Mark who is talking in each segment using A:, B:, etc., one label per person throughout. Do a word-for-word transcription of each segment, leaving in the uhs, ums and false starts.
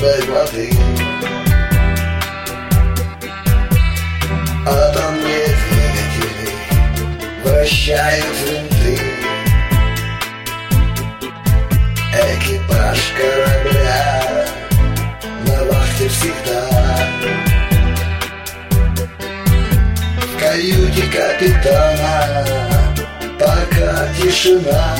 A: холодной воды. Атомные двигатели вращают винты. Экипаж корабля на вахте всегда. В каюте капитана пока тишина.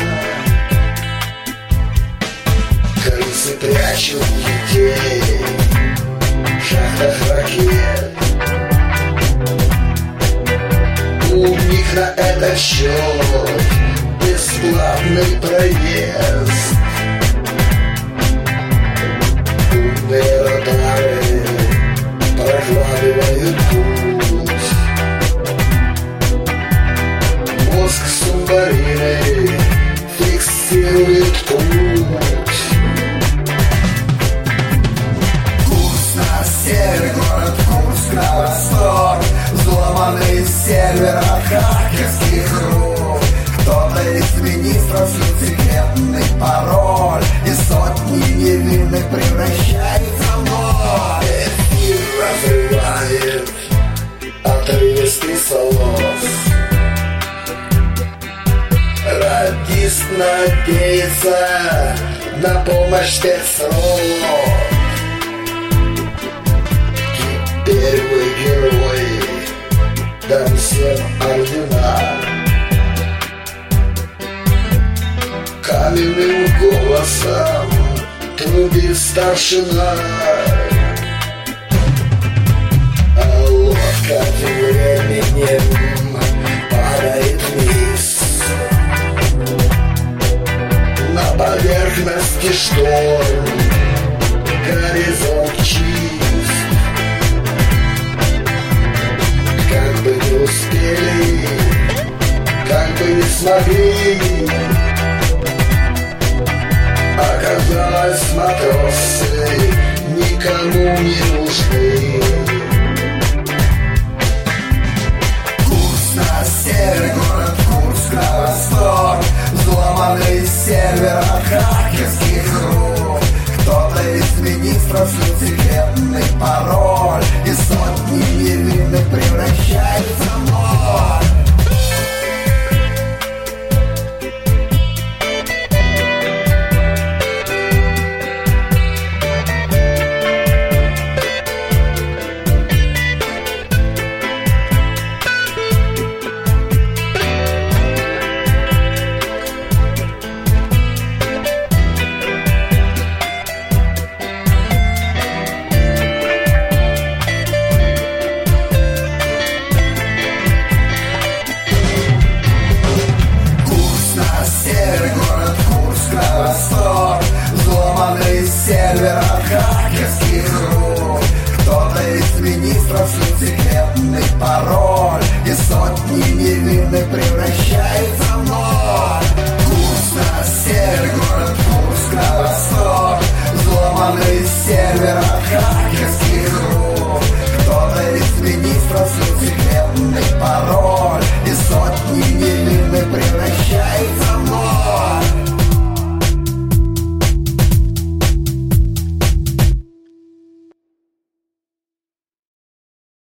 A: Крысы прячут детей в шахтах ракет. У них на этот счет бесплатный проезд. Умные радары прокладывают путь. Мозг субмарины фиксирует путь. Курс на север, город Курск на восток. Взломанный сервер от хакерских рук. Кто-то из министров шлет секретный пароль, и сотни невинных превращается в ноль. Эфир разрывает отрывистый солос. Радист надеется на помощь спецслужб. Теперь вы герои, дам всем ордена. Каменным голосом трубит старшина. А лодка тем временем падает вниз. На поверхности шторм, горизонт чист. Как бы не успели, как бы не смогли, оказалось, матросы никому не нужны. Курс на север, город Курск на восток. Взломанный сервер от хакерских рук. Кто-то из министров шлет секретный пароль, и сотни невинных превращаются в ноль. Взломанный сервер от хакерских рук. Кто-то из министров шлет секретный пароль, и сотни невинных превращается в ноль. Курс на север, город Курск на восток. Взломанный сервер от хакерских рук.